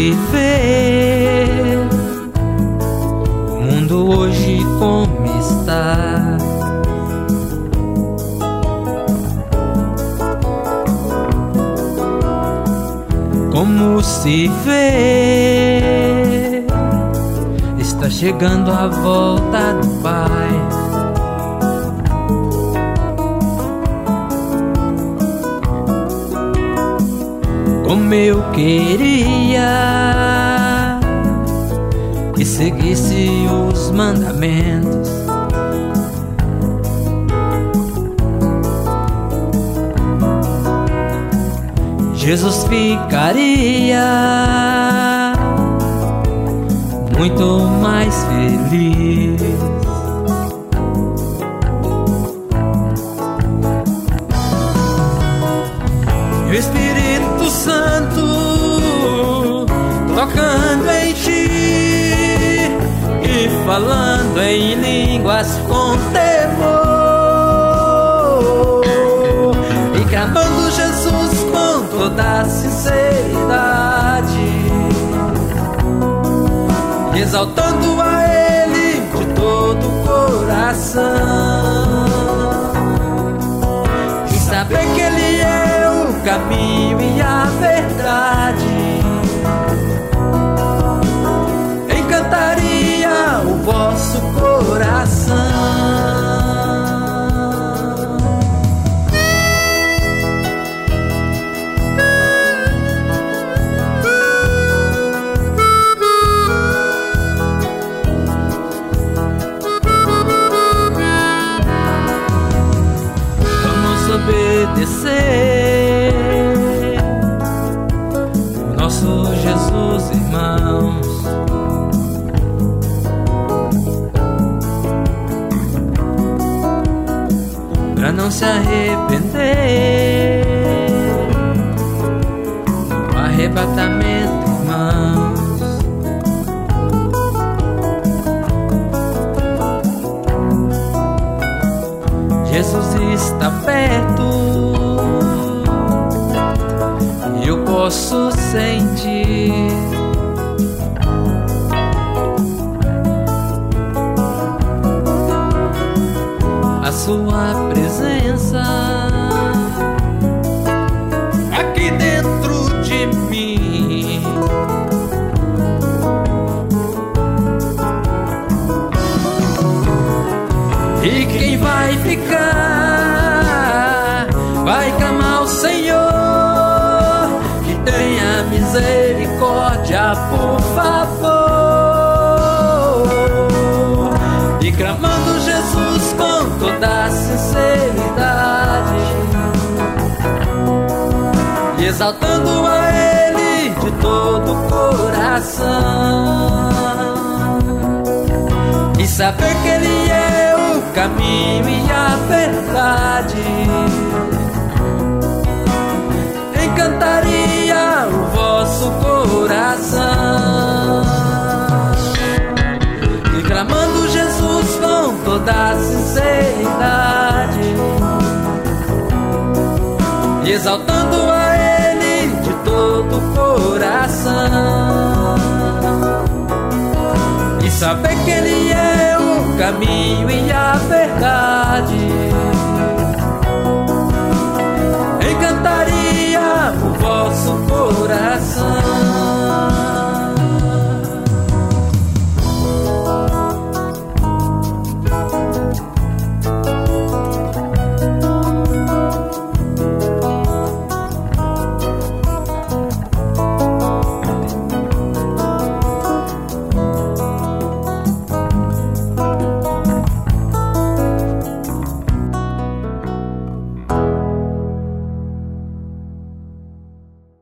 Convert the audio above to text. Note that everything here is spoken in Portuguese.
se vê o mundo hoje como está. Como se vê, está chegando a volta do Pai. Como eu queria que seguisse os mandamentos, Jesus ficaria muito mais feliz. E o Espírito Santo tocando em ti e falando em línguas com temor e clamando Jesus com toda sinceridade, exaltando a Ele de todo o coração, e saber que Ele é o caminho e a verdade. Encantaria o vosso coração. Obedecer o nosso Jesus, irmãos, pra não se arrepender no arrebatamento, irmãos. Jesus está perto e eu posso sentir a sua presença aqui dentro de mim. E quem vai ficar vai clamar ao Senhor que tenha misericórdia, por favor. E clamando Jesus com toda a sinceridade, e exaltando a Ele de todo o coração, e saber que Ele é o caminho e a verdade. Encantaria o vosso coração, e clamando Jesus com toda a sinceridade, e exaltando a Ele de todo o coração, e saber que Ele é o caminho e a verdade. Encantaria o vosso coração.